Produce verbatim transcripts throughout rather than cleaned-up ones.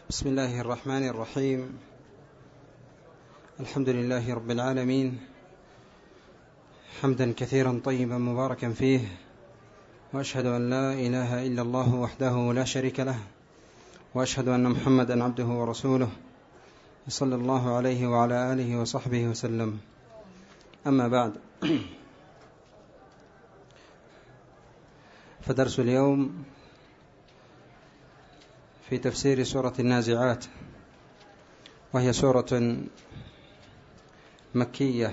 بسم الله الرحمن الرحيم. الحمد لله رب العالمين، حمدا كثيرا طيبا مباركا فيه، وأشهد أن لا إله إلا الله وحده لا شريك له، وأشهد أن محمدا عبده ورسوله صلى الله عليه وعلى آله وصحبه وسلم. أما بعد، فدرس اليوم في تفسير سورة النازعات، وهي سورة مكية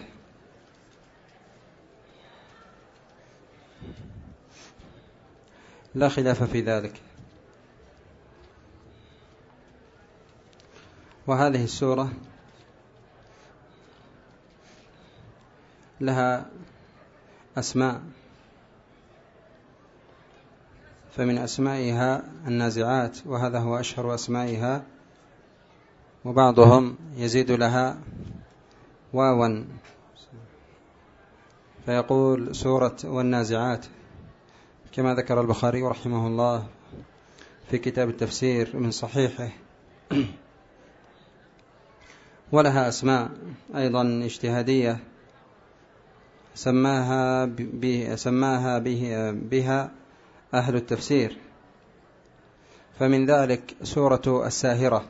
لا خلاف في ذلك. وهذه السورة لها أسماء، فمن أسمائها النازعات، وهذا هو أشهر أسمائها، وبعضهم يزيد لها واوا فيقول سورة والنازعات، كما ذكر البخاري رحمه الله في كتاب التفسير من صحيحه. ولها أسماء أيضا اجتهادية سماها, سماها به بها أهل التفسير، فمن ذلك سورة الساهرة،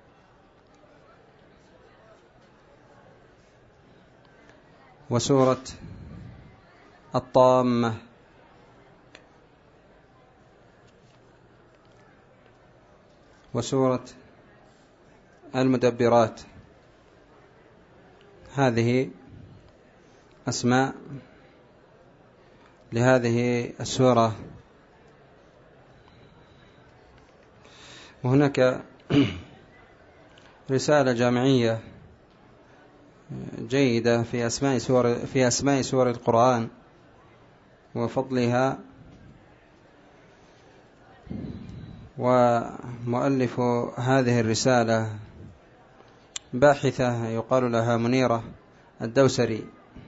وسورة الطامة، وسورة المدبرات. هذه أسماء لهذه السورة. وهناك رسالة جامعية جيدة في أسماء سور في أسماء سور القرآن وفضلها، ومؤلف هذه الرسالة باحثة يقال لها منيرة الدوسري.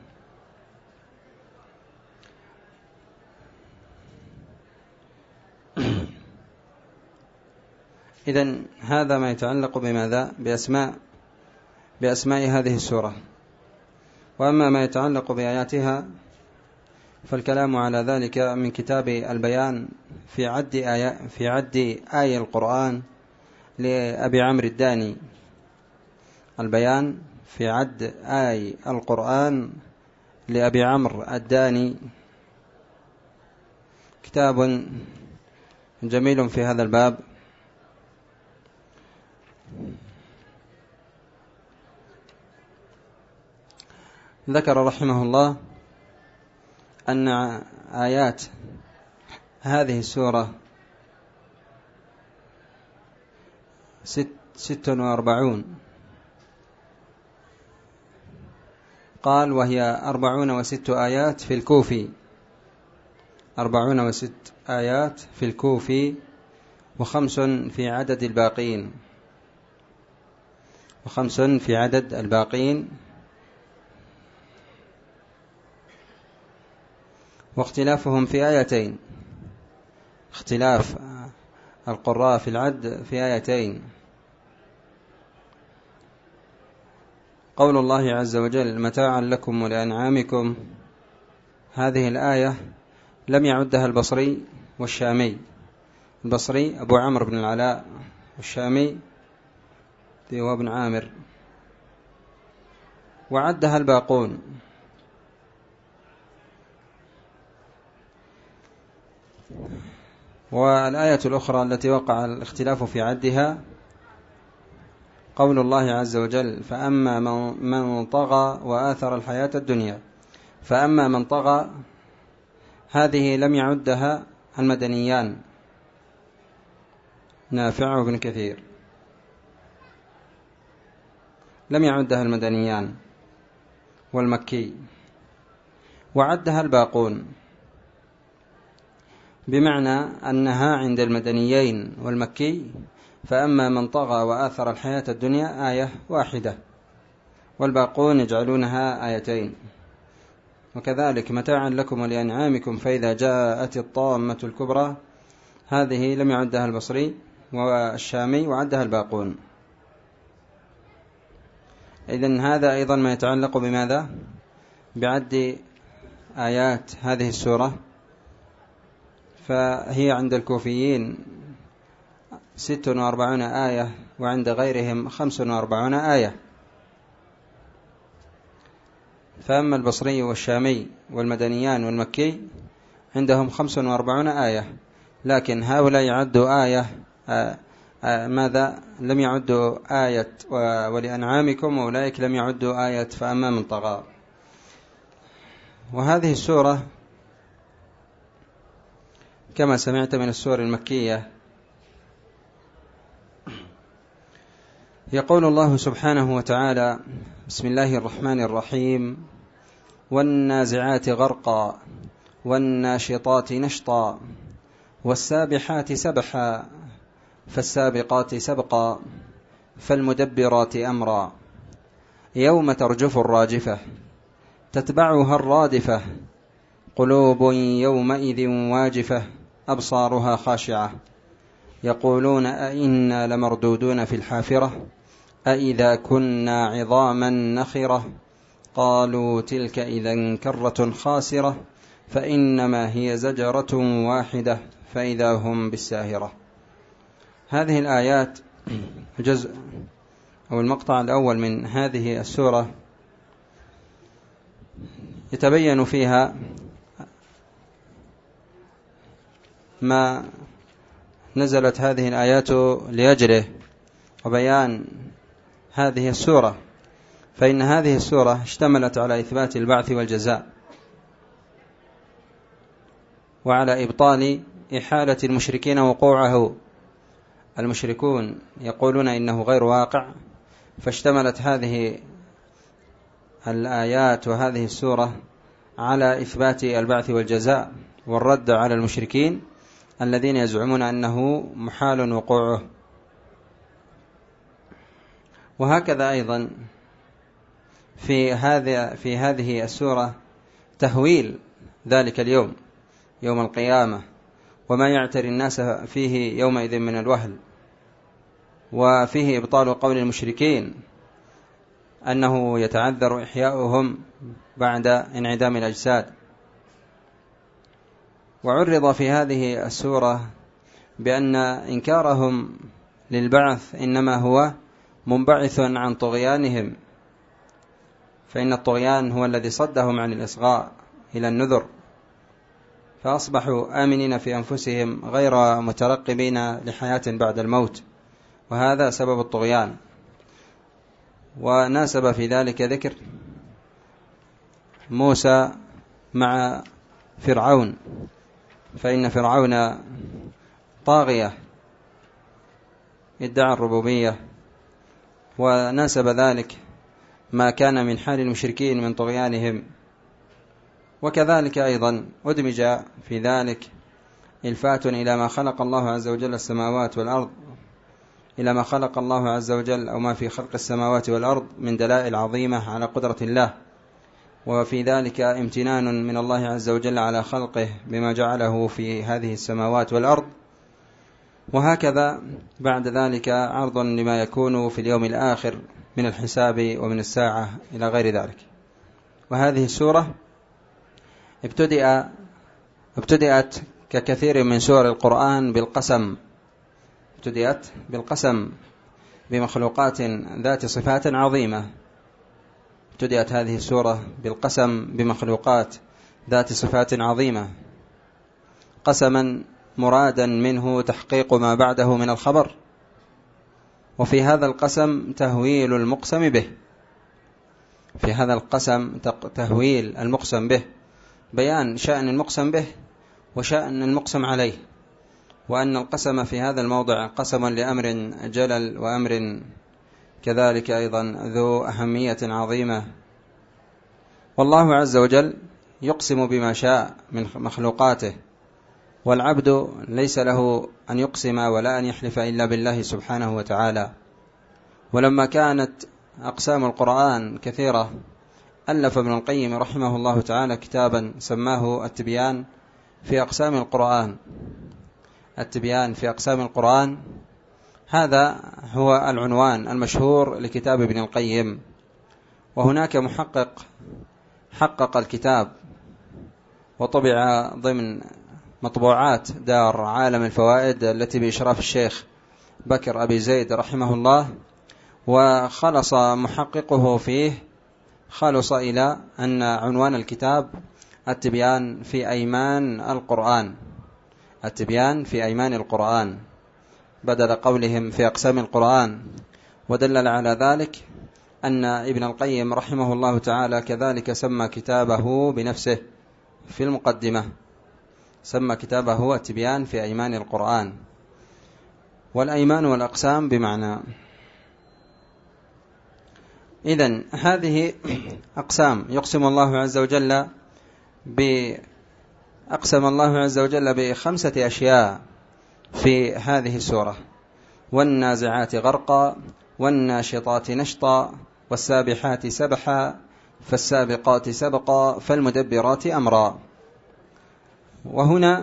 إذن هذا ما يتعلق بماذا؟ بأسماء بأسماء هذه السورة. وأما ما يتعلق بآياتها فالكلام على ذلك من كتاب البيان في عد آية في عد آية القرآن لأبي عمرو الداني. البيان في عد آية القرآن لأبي عمرو الداني، كتاب جميل في هذا الباب. ذكر رحمه الله أن آيات هذه السورة ست, ست وأربعون، قال وهي أربعون وست آيات في الكوفي، أربعون وست آيات في الكوفي، وخمس في عدد الباقين، وخمس في عدد الباقين. واختلافهم في آيتين، اختلاف القراء في العد في آيتين. قول الله عز وجل متاعا لكم ولأنعامكم، هذه الآية لم يعدها البصري والشامي. البصري أبو عمرو بن العلاء، والشامي هو بن عامر، وعدها الباقون. والآية الأخرى التي وقع الاختلاف في عدها قول الله عز وجل فأما من طغى وآثر الحياة الدنيا. فأما من طغى هذه لم يعدها المدنيان نافع وابن كثير، لم يعدها المدنيان والمكي، وعدها الباقون، بمعنى أنها عند المدنيين والمكي فأما من طغى وآثر الحياة الدنيا آية واحدة، والباقون يجعلونها آيتين. وكذلك متاعا لكم ولأنعامكم فإذا جاءت الطامة الكبرى، هذه لم يعدها البصري والشامي وعدها الباقون. إذن هذا أيضا ما يتعلق بماذا؟ بعد آيات هذه السورة. فهي عند الكوفيين ست وأربعون آية، وعند غيرهم خمس وأربعون آية. فأما البصري والشامي والمدنيان والمكي عندهم خمس وأربعون آية، لكن هؤلاء يعدوا آية آآ آآ ماذا؟ لم يعدوا آية ولأنعامكم، وأولئك لم يعدوا آية فأما من طغى. وهذه السورة كما سمعت من السور المكية. يقول الله سبحانه وتعالى: بسم الله الرحمن الرحيم: والنازعات غرقا والناشطات نشطا والسابحات سبحا فالسابقات سبقا فالمدبرات أمرا يوم ترجف الراجفة تتبعها الرادفة قلوب يومئذ واجفة أبصارها خاشعة يقولون أئنا لمردودون في الحافرة أئذا كنا عظاما نخرة قالوا تلك إذا كرة خاسرة فإنما هي زجرة واحدة فإذا هم بالساهرة. هذه الآيات جزء أو المقطع الأول من هذه السورة يتبين فيها ما نزلت هذه الآيات لأجله وبيان هذه السورة. فإن هذه السورة اشتملت على إثبات البعث والجزاء، وعلى إبطال إحالة المشركين وقوعه. المشركون يقولون إنه غير واقع، فاشتملت هذه الآيات وهذه السورة على إثبات البعث والجزاء والرد على المشركين الذين يزعمون أنه محال وقوعه. وهكذا أيضا في هذه في هذه السورة تهويل ذلك اليوم، يوم القيامة، وما يعتري الناس فيه يومئذ من الوهل، وفيه إبطال قول المشركين أنه يتعذر إحياؤهم بعد انعدام الأجساد. وعرض في هذه السورة بأن إنكارهم للبعث إنما هو منبعث عن طغيانهم، فإن الطغيان هو الذي صدهم عن الإصغاء إلى النذر، فأصبحوا آمنين في أنفسهم غير مترقبين لحياة بعد الموت، وهذا سبب الطغيان. وناسب في ذلك ذكر موسى مع فرعون، فإن فرعون طاغية ادعى الربوبية، وناسب ذلك ما كان من حال المشركين من طغيانهم. وكذلك أيضا أدمج في ذلك إلفات إلى ما خلق الله عز وجل السماوات والأرض، إلى ما خلق الله عز وجل أو ما في خلق السماوات والأرض من دلائل عظيمة على قدرة الله، وفي ذلك امتنان من الله عز وجل على خلقه بما جعله في هذه السماوات والأرض. وهكذا بعد ذلك عرض لما يكون في اليوم الآخر من الحساب ومن الساعة إلى غير ذلك. وهذه السورة ابتدأ ابتدأت ككثير من سور القرآن بالقسم، ابتدأت بالقسم بمخلوقات ذات صفات عظيمة. ابتدأت هذه السورة بالقسم بمخلوقات ذات صفات عظيمة، قسما مرادا منه تحقيق ما بعده من الخبر، وفي هذا القسم تهويل المقسم به، في هذا القسم تهويل المقسم به، بيان شأن المقسم به وشأن المقسم عليه، وأن القسم في هذا الموضع قسم لأمر جلل وأمر كذلك أيضا ذو أهمية عظيمة. والله عز وجل يقسم بما شاء من مخلوقاته، والعبد ليس له أن يقسم ولا أن يحلف إلا بالله سبحانه وتعالى. ولما كانت أقسام القرآن كثيرة ألف ابن القيم رحمه الله تعالى كتابا سماه التبيان في أقسام القرآن، التبيان في أقسام القرآن، هذا هو العنوان المشهور لكتاب ابن القيم. وهناك محقق حقق الكتاب وطبع ضمن مطبوعات دار عالم الفوائد التي بإشراف الشيخ بكر أبي زيد رحمه الله، وخلص محققه فيه خلص إلى أن عنوان الكتاب التبيان في أيمان القرآن، التبيان في أيمان القرآن بدل قولهم في أقسام القرآن. ودلل على ذلك أن ابن القيم رحمه الله تعالى كذلك سمى كتابه بنفسه في المقدمة، سمى كتابه التبيان في أيمان القرآن. والأيمان والأقسام بمعنى، إذن هذه أقسام يقسم الله عز وجل بأقسم الله عز وجل بخمسة أشياء في هذه السورة: والنازعات غرقا، والناشطات نشطا، والسابحات سبحا، فالسابقات سبقا، فالمدبرات أمرا. وهنا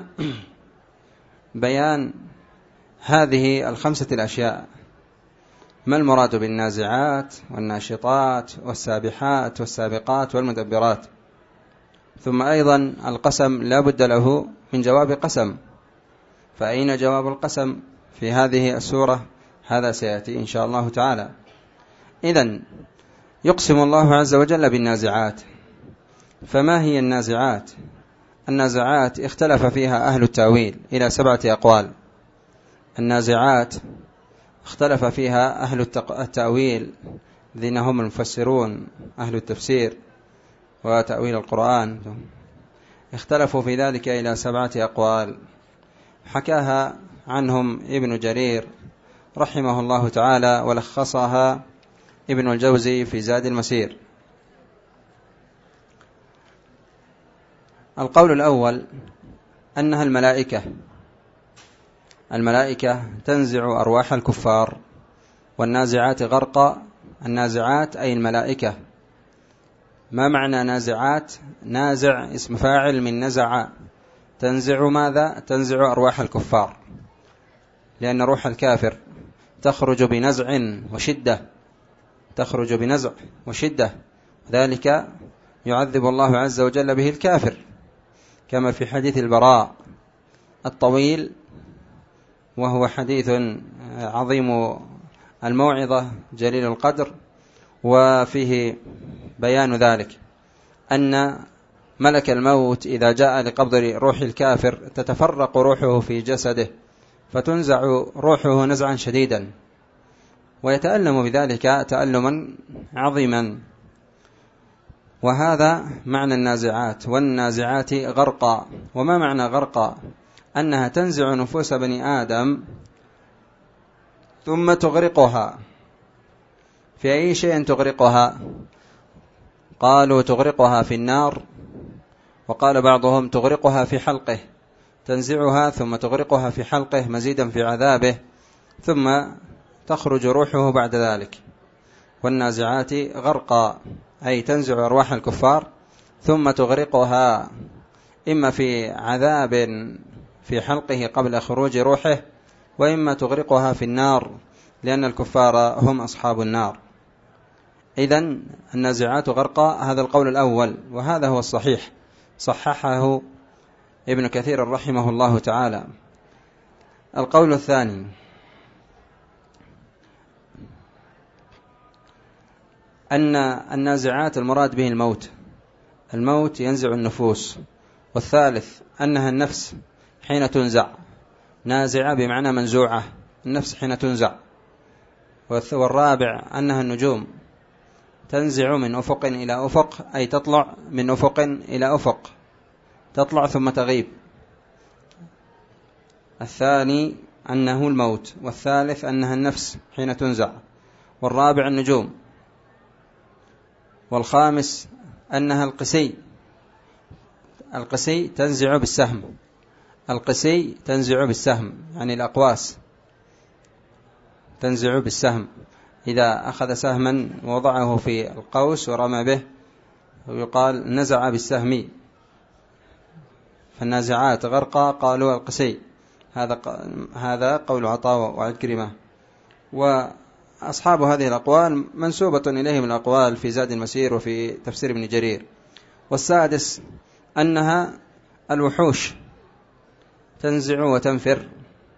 بيان هذه الخمسة الأشياء، ما المراد بالنازعات والناشطات والسابحات والسابقات والمدبرات. ثم أيضا القسم لا بد له من جواب قسم، فأين جواب القسم في هذه السورة؟ هذا سيأتي إن شاء الله تعالى. إذن يقسم الله عز وجل بالنازعات. فما هي النازعات؟ النازعات اختلف فيها أهل التأويل إلى سبعة أقوال. النازعات اختلف فيها أهل التأويل الذين هم المفسرون أهل التفسير وتأويل القرآن، اختلفوا في ذلك إلى سبعة أقوال حكاها عنهم ابن جرير رحمه الله تعالى، ولخصها ابن الجوزي في زاد المسير. القول الأول أنها الملائكة، الملائكة تنزع أرواح الكفار. والنازعات غرقا، النازعات أي الملائكة. ما معنى نازعات؟ نازع اسم فاعل من نزع، تنزع ماذا؟ تنزع أرواح الكفار، لأن روح الكافر تخرج بنزع وشدة، تخرج بنزع وشدة، ذلك يعذب الله عز وجل به الكافر، كما في حديث البراء الطويل، وهو حديث عظيم الموعظة جليل القدر، وفيه بيان ذلك أن ملك الموت إذا جاء لقبض روح الكافر تتفرق روحه في جسده، فتنزع روحه نزعا شديدا، ويتألم بذلك تألما عظيما. وهذا معنى النازعات. والنازعات غرقا. وما معنى غرقا؟ أنها تنزع نفوس بني آدم ثم تغرقها. في أي شيء تغرقها؟ قالوا تغرقها في النار، وقال بعضهم تغرقها في حلقه، تنزعها ثم تغرقها في حلقه مزيدا في عذابه، ثم تخرج روحه بعد ذلك. والنازعات غرقا أي تنزع أرواح الكفار ثم تغرقها، إما في عذاب في حلقه قبل خروج روحه، وإما تغرقها في النار، لأن الكفار هم أصحاب النار. إذن النازعات غرقا، هذا القول الأول، وهذا هو الصحيح، صححه ابن كثير رحمه الله تعالى. القول الثاني أن النازعات المراد به الموت، الموت ينزع النفوس. والثالث أنها النفس حين تنزع، نازعة بمعنى منزوعة، النفس حين تنزع. والرابع أنها النجوم، تنزع من أفق إلى أفق، أي تطلع من أفق إلى أفق، تطلع ثم تغيب. الثاني أنه الموت، والثالث أنها النفس حين تنزع، والرابع النجوم، والخامس أنها القسي، القسي تنزع بالسهم، القسي تنزع بالسهم يعني الأقواس تنزع بالسهم، إذا أخذ سهما ووضعه في القوس ورمى به ويقال نزع بالسهم. فالنازعات غرقا قالوا القسي، هذا هذا قول عطاء وعكرمة. وأصحاب هذه الأقوال منسوبة إليهم الأقوال في زاد المسير وفي تفسير ابن جرير. والسادس أنها الوحوش تنزع وتنفر،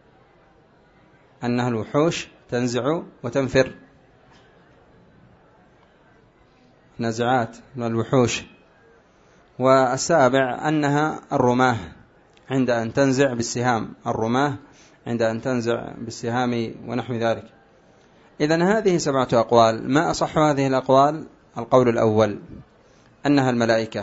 أنها الوحوش تنزع وتنفر، نزعات من الوحوش. والسابع أنها الرماه عند أن تنزع بالسهام، الرماه عند أن تنزع بالسهام ونحو ذلك. إذن هذه سبعة أقوال. ما أصح هذه الأقوال؟ القول الأول أنها الملائكة،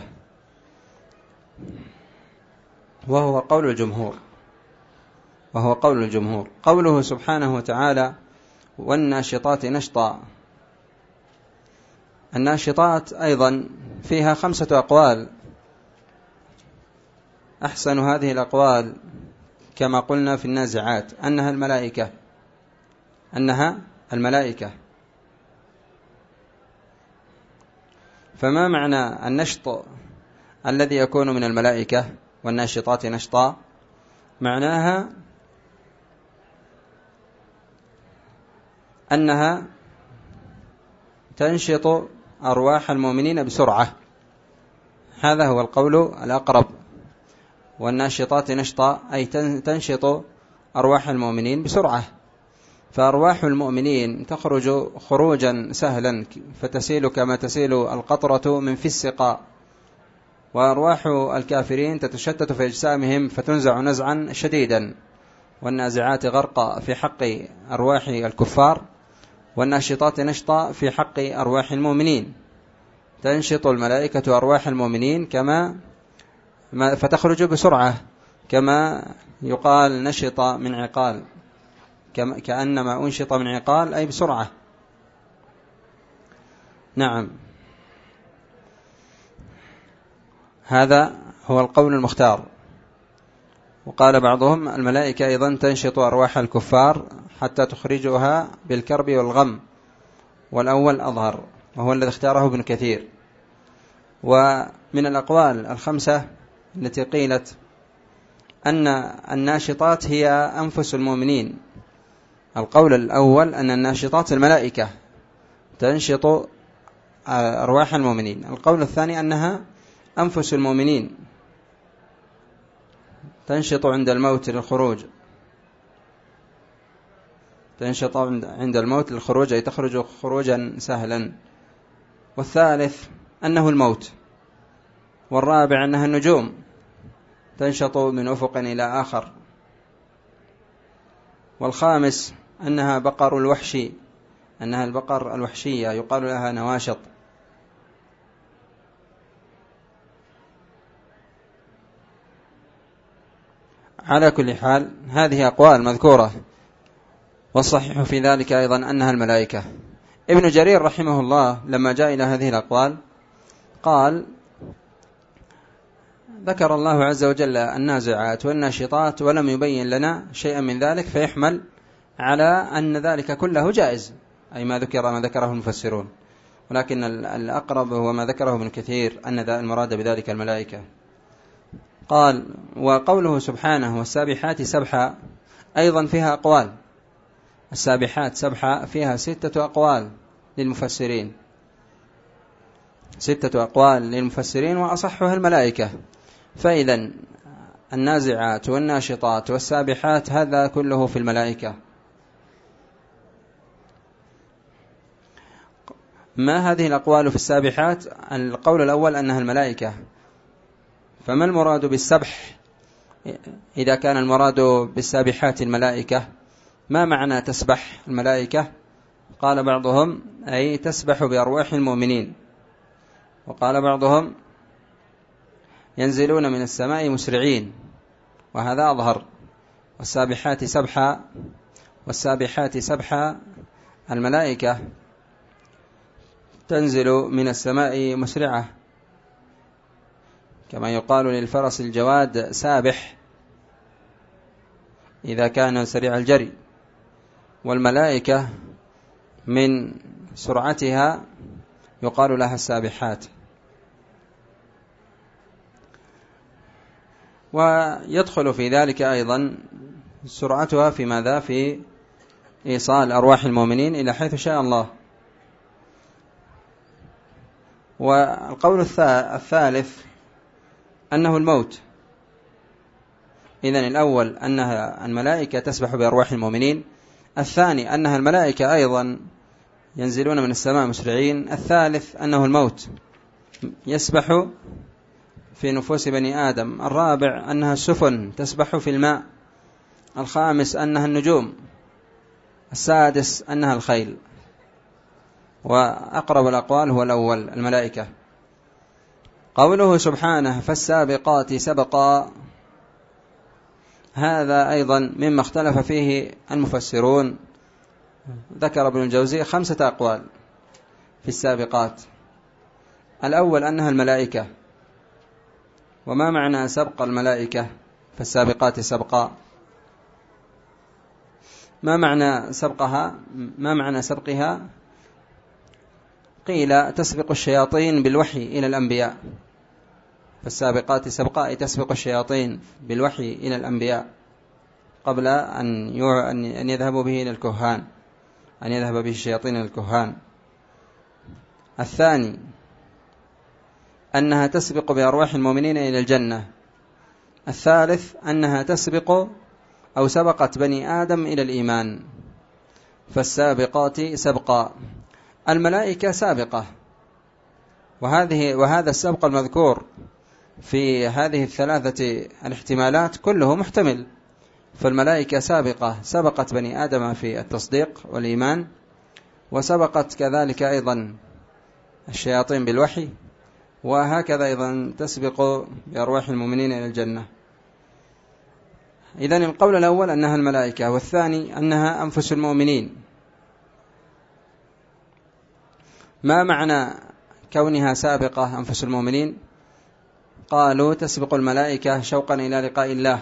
وهو قول الجمهور، وهو قول الجمهور. قوله سبحانه وتعالى والناشطات نشطا، الناشطات أيضا فيها خمسة أقوال. أحسن هذه الأقوال كما قلنا في النازعات أنها الملائكة، أنها الملائكة. فما معنى النشط الذي يكون من الملائكة والناشطات نشطا؟ معناها أنها تنشط أرواح المؤمنين بسرعة، هذا هو القول الأقرب. والناشطات نشطا أي تنشط أرواح المؤمنين بسرعة، فأرواح المؤمنين تخرج خروجا سهلا فتسيل كما تسيل القطرة من في السقاء، وأرواح الكافرين تتشتت في أجسامهم فتنزع نزعا شديدا. والنازعات غرق في حق أرواح الكفار، والناشطات نشطا في حق أرواح المؤمنين. تنشط الملائكة أرواح المؤمنين كما فتخرج بسرعة، كما يقال نشط من عقال، كأنما أنشط من عقال أي بسرعة. نعم، هذا هو القول المختار. وقال بعضهم الملائكة أيضا تنشط أرواح الكفار حتى تخرجها بالكرب والغم، والأول أظهر وهو الذي اختاره ابن كثير. ومن الأقوال الخمسة التي قيلت أن الناشطات هي أنفس المؤمنين. القول الأول أن الناشطات الملائكة تنشط أرواح المؤمنين. القول الثاني أنها أنفس المؤمنين تنشط عند الموت للخروج، تنشط عند الموت للخروج أي تخرج خروجا سهلا. والثالث أنه الموت. والرابع أنها النجوم تنشط من أفق إلى آخر. والخامس أنها بقر الوحش، أنها البقر الوحشية يقال لها نواشط. على كل حال هذه أقوال مذكورة، والصحيح في ذلك أيضا أنها الملائكة. ابن جرير رحمه الله لما جاء إلى هذه الأقوال قال ذكر الله عز وجل النازعات والناشطات ولم يبين لنا شيئا من ذلك، فيحمل على أن ذلك كله جائز، أي ما ذكر ما ذكره المفسرون. ولكن الأقرب هو ما ذكره ابن كثير أن المراد بذلك الملائكة. قال وقوله سبحانه والسابحات سبحا أيضا فيها أقوال. السابحات سبحا فيها ستة أقوال للمفسرين، ستة أقوال للمفسرين وأصحها الملائكة. فإذا النازعات والناشطات والسابحات هذا كله في الملائكة. ما هذه الأقوال في السابحات؟ القول الأول أنها الملائكة. فما المراد بالسبح إذا كان المراد بالسابحات الملائكة؟ ما معنى تسبح الملائكة؟ قال بعضهم أي تسبح بأرواح المؤمنين، وقال بعضهم ينزلون من السماء مسرعين، وهذا أظهر. والسابحات سبحا، والسابحات سبحا الملائكة تنزل من السماء مسرعة، كما يقال للفرس الجواد سابح إذا كان سريع الجري. والملائكة من سرعتها يقال لها السابحات. ويدخل في ذلك أيضا سرعتها في ماذا؟ في إيصال أرواح المؤمنين إلى حيث شاء الله. والقول الثالث أنه الموت. إذن الأول أنها الملائكة تسبح بأرواح المؤمنين، الثاني أنها الملائكة أيضا ينزلون من السماء مسرعين، الثالث أنه الموت يسبح في نفوس بني آدم، الرابع أنها السفن تسبح في الماء، الخامس أنها النجوم، السادس أنها الخيل. وأقرب الأقوال هو الأول الملائكة. قوله سبحانه فالسابقات سبقا، هذا أيضا مما اختلف فيه المفسرون. ذكر ابن الجوزي خمسة أقوال في السابقات. الأول أنها الملائكة. وما معنى سبق الملائكة؟ فالسابقات سبقا، ما معنى سبقها؟ ما معنى سبقها؟ قيل تسبق الشياطين بالوحي إلى الأنبياء، فالسابقات سبقا تسبق الشياطين بالوحي إلى الأنبياء قبل أن يذهبوا به إلى الكهان، أن يذهب به الشياطين إلى الكهان. الثاني أنها تسبق بأرواح المؤمنين إلى الجنة. الثالث أنها تسبق أو سبقت بني آدم إلى الإيمان. فالسابقات سبقا. الملائكة سابقة، وهذه وهذا السبق المذكور في هذه الثلاثة الاحتمالات كله محتمل. فالملائكة سابقة، سبقت بني آدم في التصديق والإيمان، وسبقت كذلك أيضا الشياطين بالوحي، وهكذا أيضا تسبق بأرواح المؤمنين إلى الجنة. إذن القول الأول أنها الملائكة، والثاني أنها أنفس المؤمنين. ما معنى كونها سابقة أنفس المؤمنين؟ قالوا تسبق الملائكة شوقا إلى لقاء الله،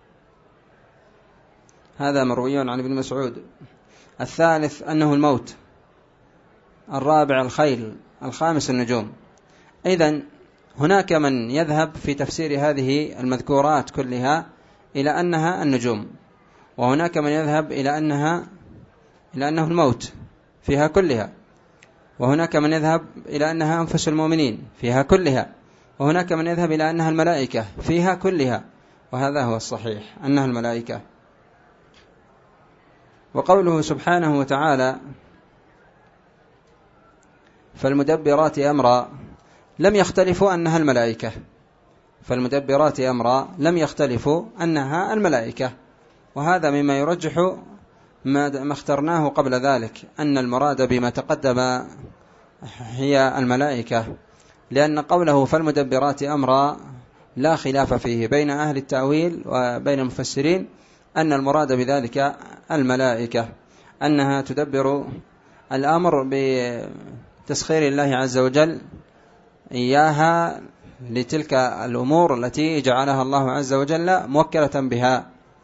هذا مروي عن ابن مسعود. الثالث أنه الموت، الرابع الخيل، الخامس النجوم. إذن هناك من يذهب في تفسير هذه المذكورات كلها إلى أنها النجوم، وهناك من يذهب إلى أنها إلى أنه الموت فيها كلها، وهناك من يذهب إلى أنها أنفس المؤمنين فيها كلها، وهناك من يذهب إلى أنها الملائكة فيها كلها، وهذا هو الصحيح أنها الملائكة. وقوله سبحانه وتعالى فالمدبرات أمرا، لم يختلفوا أنها الملائكة، فالمدبرات أمرا لم يختلفوا أنها الملائكة، وهذا مما يرجح ما اخترناه قبل ذلك، أن المراد بما تقدم هي الملائكة، لأن قوله فالمدبرات أمرا لا خلاف فيه بين أهل التأويل وبين المفسرين أن المراد بذلك الملائكة، أنها تدبر الأمر بتسخير الله عز وجل إياها لتلك الأمور التي جعلها الله عز وجل موكلة بها.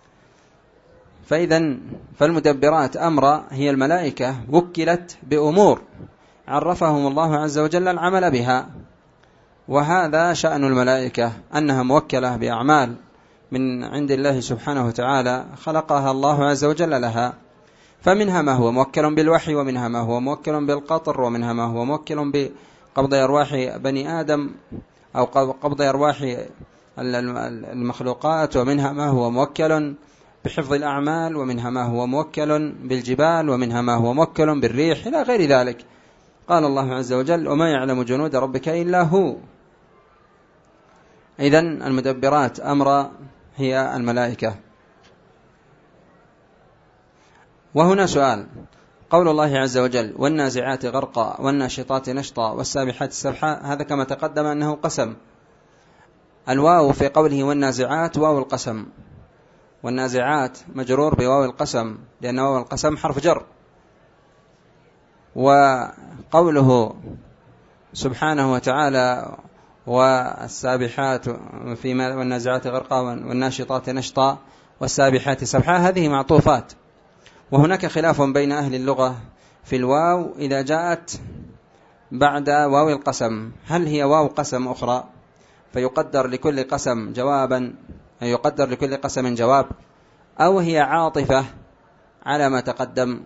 فإذا فالمدبرات أمرا هي الملائكة وكلت بأمور عرفهم الله عز وجل العمل بها، وهذا شأن الملائكة، أنها موكلة بأعمال من عند الله سبحانه وتعالى خلقها الله عز وجل لها. فمنها ما هو موكل بالوحي، ومنها ما هو موكل بالقطر، ومنها ما هو موكل بقبض أرواح بني آدم أو قبض أرواح المخلوقات، ومنها ما هو موكل بحفظ الأعمال، ومنها ما هو موكل بالجبال، ومنها ما هو موكل بالريح إلى غير ذلك. قال الله عز وجل وما يعلم جنود ربك إلا هو. إذن المدبرات أمر هي الملائكة. وهنا سؤال، قول الله عز وجل والنازعات غرقا والناشطات نشطا والسابحات سبحا، هذا كما تقدم أنه قسم. الواو في قوله والنازعات واو القسم، والنازعات مجرور بواو القسم لأن واو القسم حرف جر. وقوله سبحانه وتعالى والسابحات فيما والنازعات غرقا والناشطات نشطا والسابحات سبحا، هذه معطوفات. وهناك خلاف بين أهل اللغة في الواو إذا جاءت بعد واو القسم، هل هي واو قسم أخرى فيقدر لكل قسم جوابا، يقدر لكل قسم جواب، أو هي عاطفة على ما تقدم.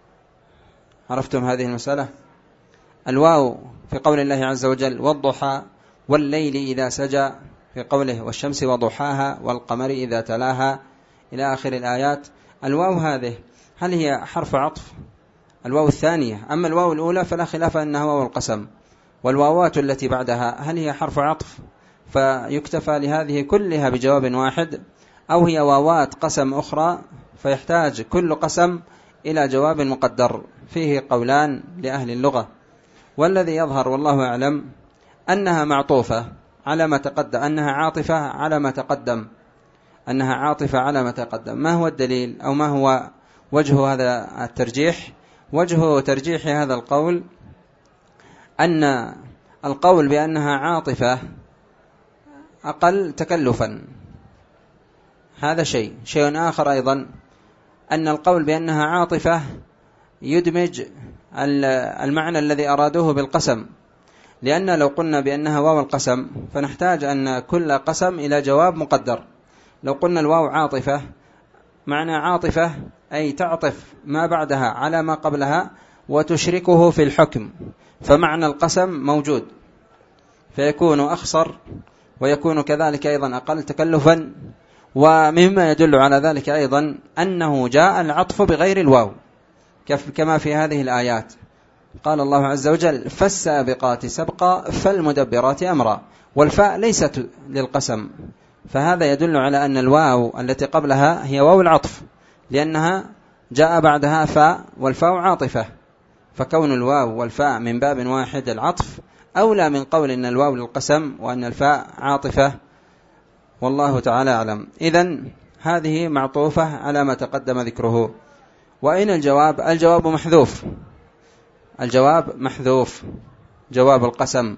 عرفتم هذه المسألة؟ الواو في قول الله عز وجل والضحى والليل إذا سجى، في قوله والشمس وضحاها والقمر إذا تلاها إلى آخر الآيات. الواو هذه هل هي حرف عطف؟ الواو الثانية. أما الواو الأولى فلا خلاف أنها واو القسم، والواوات التي بعدها هل هي حرف عطف فيكتفى لهذه كلها بجواب واحد، أو هي واوات قسم أخرى فيحتاج كل قسم إلى جواب مقدر؟ فيه قولان لأهل اللغة، والذي يظهر والله أعلم أنها معطوفة على ما تقدم، أنها عاطفة على ما تقدم، أنها عاطفة على ما تقدم. ما هو الدليل أو ما هو وجه هذا الترجيح؟ وجه ترجيح هذا القول أن القول بأنها عاطفة أقل تكلفا، هذا شيء. شيء آخر أيضا أن القول بأنها عاطفة يدمج المعنى الذي أرادوه بالقسم، لأن لو قلنا بأنها واو القسم فنحتاج أن كل قسم إلى جواب مقدر. لو قلنا الواو عاطفة، معنى عاطفة أي تعطف ما بعدها على ما قبلها وتشركه في الحكم، فمعنى القسم موجود، فيكون أخصر ويكون كذلك أيضا أقل تكلفا. ومما يدل على ذلك أيضا أنه جاء العطف بغير الواو كما في هذه الآيات. قال الله عز وجل فالسابقات سبقا فالمدبرات أمرا، والفاء ليست للقسم، فهذا يدل على أن الواو التي قبلها هي واو العطف، لأنها جاء بعدها فاء والفاء عاطفة، فكون الواو والفاء من باب واحد العطف أولى من قول إن الواو للقسم وأن الفاء عاطفة، والله تعالى أعلم. إذن هذه معطوفة على ما تقدم ذكره. وأين الجواب؟ الجواب محذوف، الجواب محذوف، جواب القسم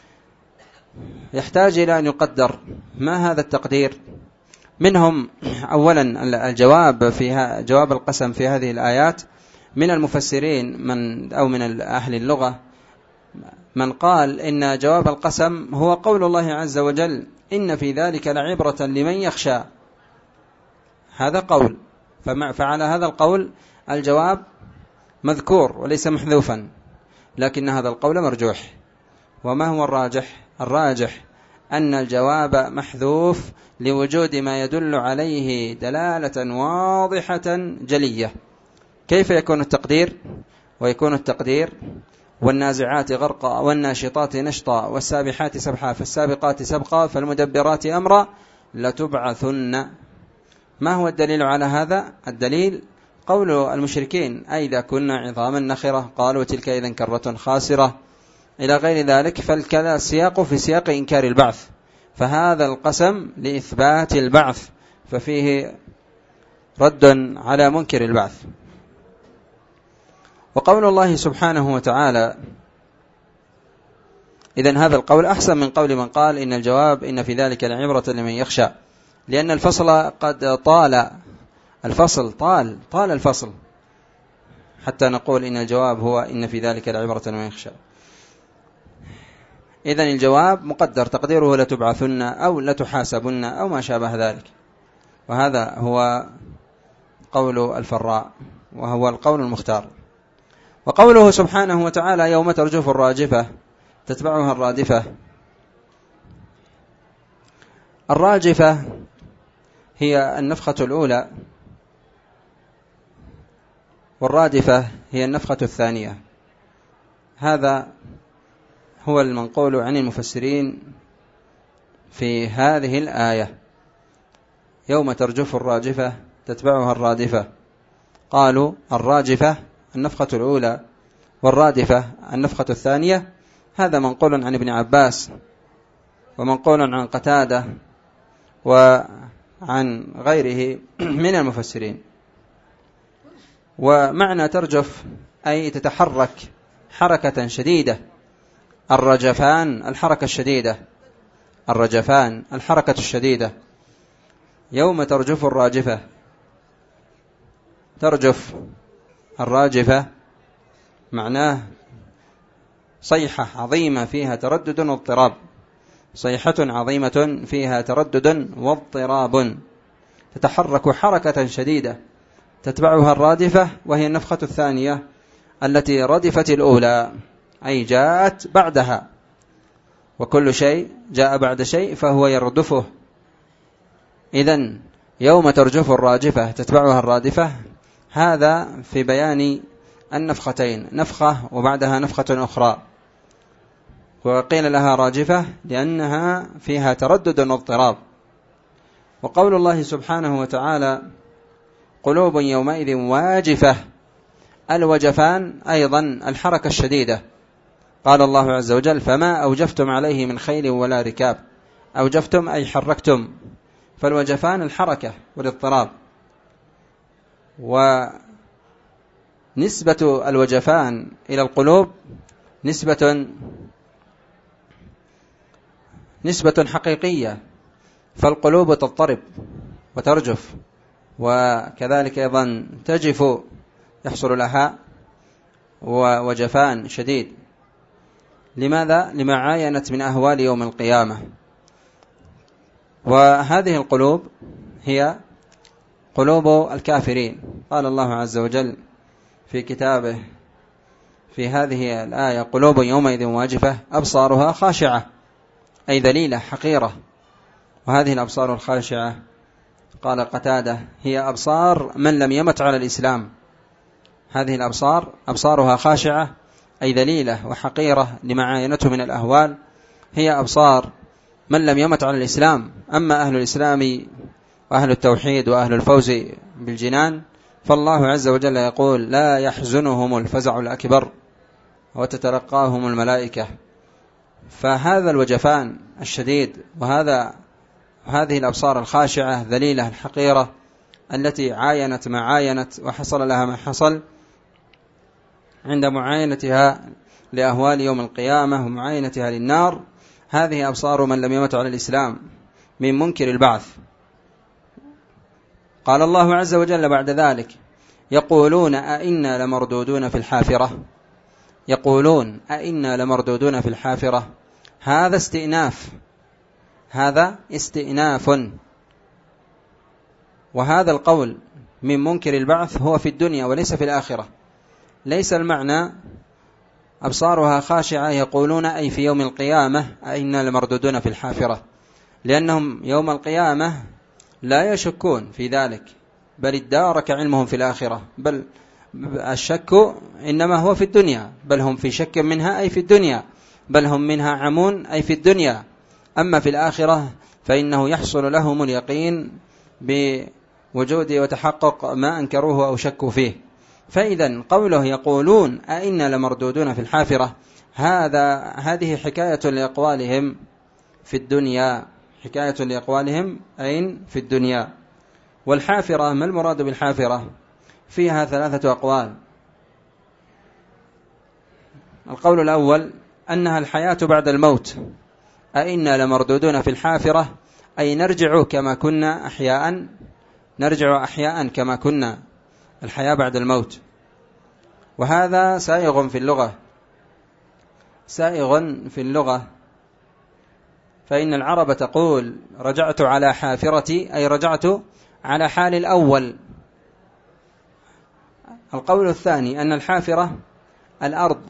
يحتاج إلى أن يقدر. ما هذا التقدير؟ منهم أولا الجواب فيها، جواب القسم في هذه الآيات من المفسرين من أو من أهل اللغة من قال إن جواب القسم هو قول الله عز وجل إن في ذلك لعبرة لمن يخشى، هذا قول، فعلى هذا القول الجواب مذكور وليس محذوفا، لكن هذا القول مرجوح. وما هو الراجح؟ الراجح أن الجواب محذوف لوجود ما يدل عليه دلالة واضحة جلية. كيف يكون التقدير؟ ويكون التقدير والنازعات غرقا والناشطات نشطا والسابحات سبحا فالسابقات سبقا فالمدبرات أمرا لتبعثن. ما هو الدليل على هذا؟ الدليل قول المشركين أئذا كنا عظاما نخرة قالوا تلك إذا كرة خاسرة إلى غير ذلك، فالسياق في سياق إنكار البعث، فهذا القسم لإثبات البعث، ففيه رد على منكر البعث. وقول الله سبحانه وتعالى إذن هذا القول أحسن من قول من قال إن الجواب إن في ذلك لعبرة لمن يخشى، لأن الفصل قد طال، الفصل طال طال الفصل حتى نقول إن الجواب هو إن في ذلك لعبرة لمن يخشى. إذن الجواب مقدر تقديره لتبعثن أو لتحاسبن أو ما شابه ذلك، وهذا هو قول الفراء وهو القول المختار. وقوله سبحانه وتعالى يوم ترجف الراجفة تتبعها الرادفة، الراجفة هي النفخة الأولى والرادفة هي النفخة الثانية. هذا هو المنقول عن المفسرين في هذه الآية، يوم ترجف الراجفة تتبعها الرادفة. قالوا الراجفة النفخة الأولى والرادفة النفخة الثانية، هذا منقول عن ابن عباس ومنقول عن قتادة وعن غيره من المفسرين. ومعنى ترجف أي تتحرك حركة شديدة، الرجفان الحركة الشديدة، الرجفان الحركة الشديدة. يوم ترجف الراجفة، ترجف الراجفة معناه صيحة عظيمة فيها تردد واضطراب، صيحة عظيمة فيها تردد واضطراب، تتحرك حركة شديدة. تتبعها الرادفة، وهي النفخة الثانية التي ردفت الأولى، أي جاءت بعدها، وكل شيء جاء بعد شيء فهو يردفه. إذن يوم ترجف الراجفة تتبعها الرادفة، هذا في بيان النفختين، نفخة وبعدها نفخة أخرى. وقيل لها راجفة لأنها فيها تردد واضطراب. وقول الله سبحانه وتعالى قلوب يومئذ واجفة، الوجفان أيضا الحركة الشديدة. قال الله عز وجل فما أوجفتم عليه من خيل ولا ركاب، أوجفتم أي حركتم، فالوجفان الحركة والاضطراب. ونسبة الوجفان إلى القلوب نسبة نسبة حقيقية، فالقلوب تضطرب وترجف، وكذلك أيضا تجف، يحصل لها وجفان شديد. لماذا؟ لما عاينت من أهوال يوم القيامة. وهذه القلوب هي قلوب الكافرين. قال الله عز وجل في كتابه في هذه الآية قلوب يومئذ واجفة أبصارها خاشعة، أي ذليلة حقيرة. وهذه الأبصار الخاشعة قال قتادة هي أبصار من لم يمت على الإسلام. هذه الأبصار أبصارها خاشعة أي ذليلة وحقيرة لما عاينته من الأهوال، هي أبصار من لم يمت على الإسلام. أما أهل الإسلام وأهل التوحيد وأهل الفوز بالجنان فالله عز وجل يقول لا يحزنهم الفزع الأكبر وتتلقاهم الملائكة. فهذا الوجفان الشديد وهذا هذه الأبصار الخاشعة ذليلة الحقيرة التي عاينت ما عاينت وحصل لها ما حصل عند معاينتها لأهوال يوم القيامة ومعاينتها للنار، هذه أبصار من لم يمت على الإسلام من منكر البعث. قال الله عز وجل بعد ذلك يقولون أئنا لمردودون في الحافرة، يقولون أئنا لمردودون في الحافرة، هذا استئناف، هذا استئناف. وهذا القول من منكر البعث هو في الدنيا وليس في الآخرة. ليس المعنى أبصارها خاشعة يقولون أي في يوم القيامة أئنا لمردودون في الحافرة، لأنهم يوم القيامة لا يشكون في ذلك، بل ادارك علمهم في الآخرة، بل الشك إنما هو في الدنيا، بل هم في شك منها أي في الدنيا، بل هم منها عمون أي في الدنيا. أما في الآخرة فإنه يحصل لهم اليقين بوجود وتحقق ما أنكروه أو شكوا فيه. فإذا قوله يقولون أئنا لمردودون في الحافرة، هذا هذه حكاية لأقوالهم في الدنيا، حكاية لأقوالهم أين في الدنيا. والحافرة ما المراد بالحافرة؟ فيها ثلاثة أقوال. القول الأول أنها الحياة بعد الموت، أئنا لمردودون في الحافرة أي نرجع كما كنا أحياء، نرجع أحياء كما كنا، الحياة بعد الموت. وهذا سائغ في اللغة، سائغ في اللغة، فإن العرب تقول رجعت على حافرتي أي رجعت على حال الأول. القول الثاني أن الحافرة الأرض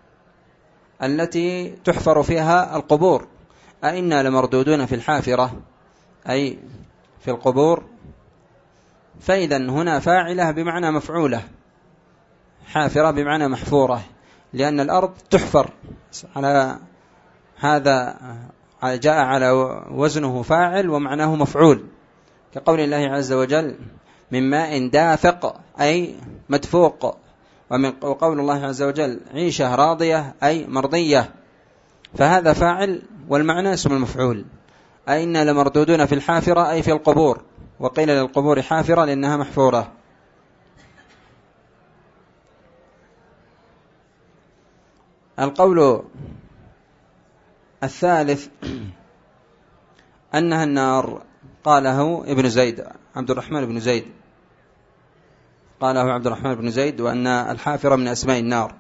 التي تحفر فيها القبور، أئنا لمردودون في الحافرة أي في القبور. فإذا هنا فاعلة بمعنى مفعولة، حافرة بمعنى محفورة، لأن الأرض تحفر، على هذا جاء على وزنه فاعل ومعناه مفعول، كقول الله عز وجل من ماء دافق أي مدفوق، وقول الله عز وجل عيشة راضية أي مرضية، فهذا فاعل والمعنى اسم المفعول. أئنا لمردودون في الحافرة أي في القبور، وقيل للقبور حافرة لأنها محفورة. القول الثالث أنها النار، قاله ابن زيد عبد الرحمن بن زيد، قاله عبد الرحمن بن زيد، وأن الحافرة من أسماء النار.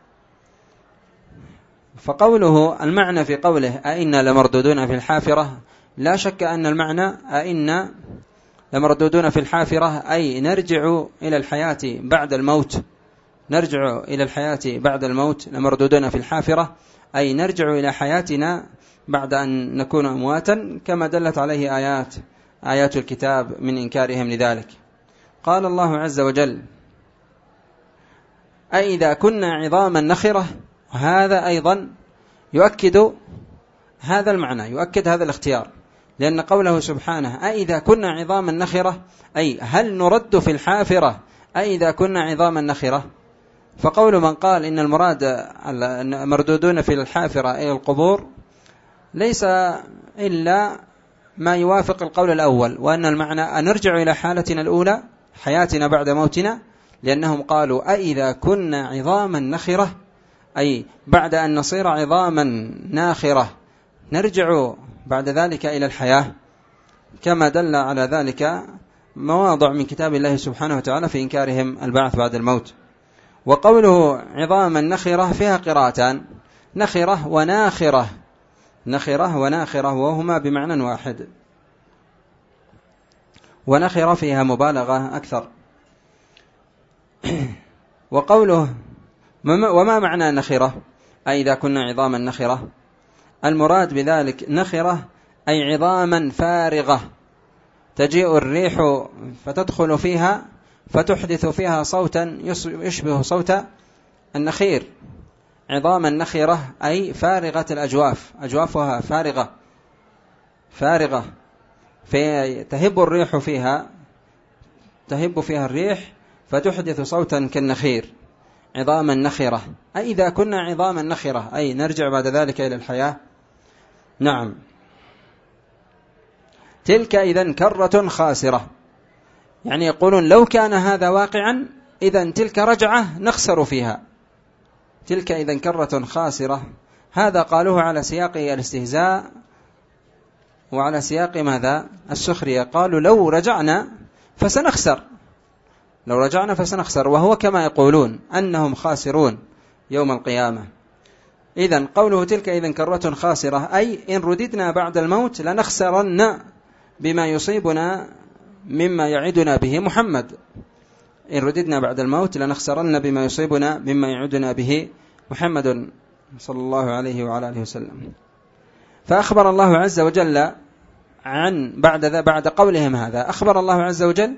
فقوله المعنى في قوله أئنا لمردودون في الحافرة، لا شك أن المعنى أئنا لمردودون في الحافرة أي نرجع إلى الحياة بعد الموت، نرجع إلى الحياة بعد الموت. لمردودون في الحافرة أي نرجع إلى حياتنا بعد أن نكون أمواتا، كما دلت عليه آيات آيات الكتاب من إنكارهم لذلك. قال الله عز وجل: أئذا كنا عظاما نخرة. هذا أيضا يؤكد هذا المعنى، يؤكد هذا الاختيار، لأن قوله سبحانه أئذا كنا عظاما نخرة أي هل نرد في الحافرة أئذا كنا عظاما نخرة. فقول من قال إن المراد مردودون في الحافرة إلى القبور ليس إلا ما يوافق القول الأول، وأن المعنى أن نرجع إلى حالتنا الأولى حياتنا بعد موتنا، لأنهم قالوا أئذا كنا عظاما نخرة أي بعد أن نصير عظاما ناخرة نرجع بعد ذلك إلى الحياة، كما دل على ذلك مواضع من كتاب الله سبحانه وتعالى في إنكارهم البعث بعد الموت. وقوله عظاما نخرة فيها قراءتان، نخرة وناخرة، نخرة وناخرة وهما بمعنى واحد، ونخرة فيها مبالغة أكثر. وقوله وما معنى نخرة أي إذا كنا عظاما نخرة، المراد بذلك نخرة أي عظاما فارغة تجيء الريح فتدخل فيها فتحدث فيها صوتا يشبه صوت النخير. عظاما نخرة أي فارغة الأجواف، أجوافها فارغة فارغة فتهب الريح فيها، تهب فيها الريح فتحدث صوتا كالنخير. عظاما نخرة أي إذا كنا عظاما نخرة أي نرجع بعد ذلك إلى الحياة. نعم. تلك إذن كرة خاسرة، يعني يقولون لو كان هذا واقعا إذن تلك رجعة نخسر فيها. تلك إذن كرة خاسرة، هذا قالوه على سياق الاستهزاء وعلى سياق ماذا؟ السخرية. قالوا لو رجعنا فسنخسر، لو رجعنا فسنخسر، وهو كما يقولون أنهم خاسرون يوم القيامة. إذن قوله تلك إذن كرة خاسرة أي إن رددنا بعد الموت لنخسرن بما يصيبنا مما يعدنا به محمد. إن رددنا بعد الموت لنخسرن بما يصيبنا مما يعدنا به محمد صلى الله عليه وعلى آله وسلم. فأخبر الله عز وجل عن بعد ذا بعد قولهم هذا، أخبر الله عز وجل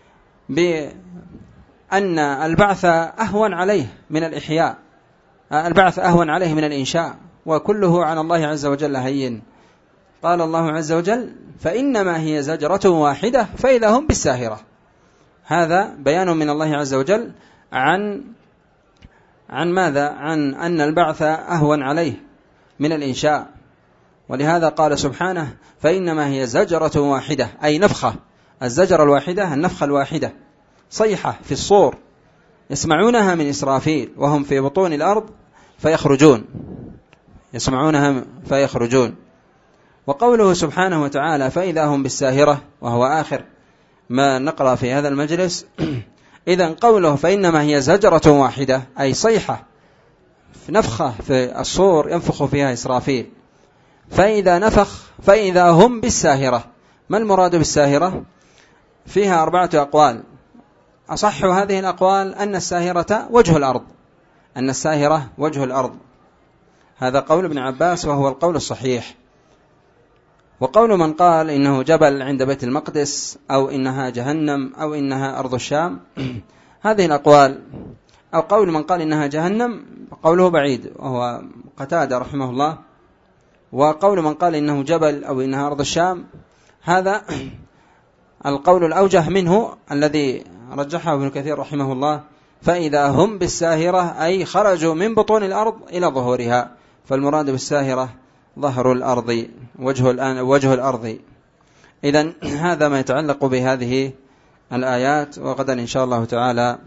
بأن البعث أهون عليه من الإحياء، البعث أهون عليه من الإنشاء، وكله عن الله عز وجل هين. قال الله عز وجل فإنما هي زجرة واحدة فإذا هم بالساهرة. هذا بيان من الله عز وجل عن عن ماذا؟ عن أن البعث أهون عليه من الإنشاء، ولهذا قال سبحانه فإنما هي زجرة واحدة أي نفخة. الزجرة الواحدة النفخة الواحدة، صيحة في الصور يسمعونها من إسرافيل وهم في بطون الأرض فيخرجون، يسمعونها فيخرجون. وقوله سبحانه وتعالى فإذا هم بالساهرة، وهو آخر ما نقرأ في هذا المجلس. إذن قوله فإنما هي زجرة واحدة أي صيحة في نفخة في الصور ينفخ فيها إسرافيل، فإذا نفخ فإذا هم بالساهرة. ما المراد بالساهرة؟ فيها أربعة أقوال. أصح هذه الأقوال أن الساهرة وجه الأرض، أن الساهرة وجه الأرض، هذا قول ابن عباس وهو القول الصحيح. وقول من قال إنه جبل عند بيت المقدس أو إنها جهنم أو إنها أرض الشام، هذه الأقوال، أو قول من قال إنها جهنم قوله بعيد وهو قتادة رحمه الله، وقول من قال إنه جبل أو إنها أرض الشام هذا القول الأوجه منه الذي رجحه ابن كثير رحمه الله. فإذا هم بالساهرة أي خرجوا من بطون الأرض إلى ظهورها، فالمراد بالساهرة ظهر الأرض، وجه الآن وجه الأرض. إذن هذا ما يتعلق بهذه الآيات. وغدا إن شاء الله تعالى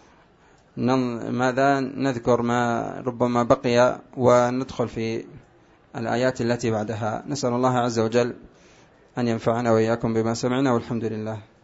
ماذا نذكر ما ربما بقي وندخل في الآيات التي بعدها. نسأل الله عز وجل أن ينفعنا وإياكم بما سمعنا، والحمد لله.